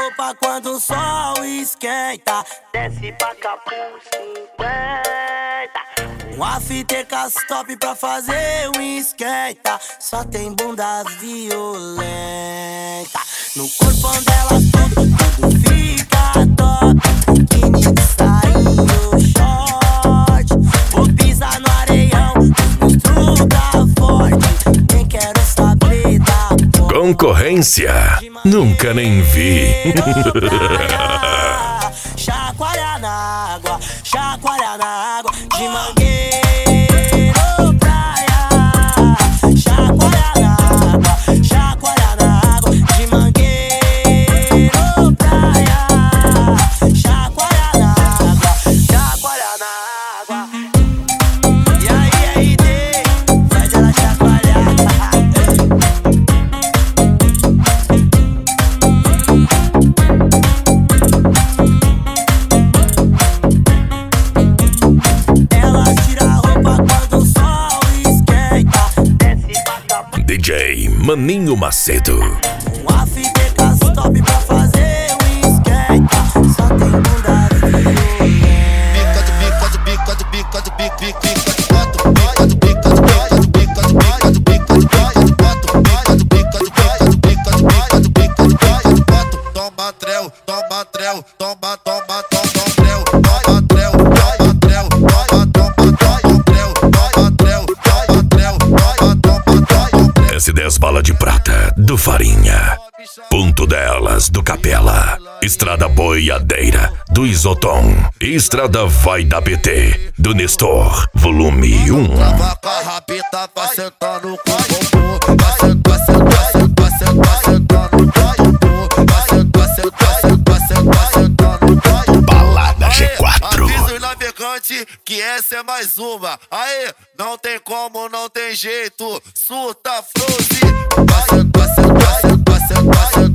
roupa quando o sol esquenta. Desce pra Capu 50. Um after top pra fazer um esquenta. Só tem bunda violenta. No corpão delas tudo fica top. Biquíni de sainho, short. Vou pisar no areião, monstro tá forte. Nem quero saber da porra. Concorrência nunca nem vi. Chacoalha na água, chacoalha na água. De mangueiro praia. Chacoalha na água, chacoalha na água. De mangueiro praia. Chacoalha na água, chacoalha na água. E aí, faz ela chacoalhar. DJ Maninho Macedo. Um after top pra fazer um esquenta. Só tem bunda Toma trel, toma trel, toma trel, toma trel, toma trel, S10 bala de prata do Farinha. Ponto delas do Capela. Estrada Boiadeira do Isoton. Estrada Vai da BT do Nestor. Volume 1. Trava com a rabita, vai sentando com o popô. Vai sentando, vai sentando, vai sentando, vai sentando, vai sentando com o popô. Vai sentando, vai sentando, vai sentando, vai sentando, vai sentando com o popô. Balada G4. Avisa os navegantes que essa é mais uma. Aê, não tem como, não tem jeito. Surta, Froze. Vai sentando, vai sentando, vai sentando, vai sentando, vai sentando.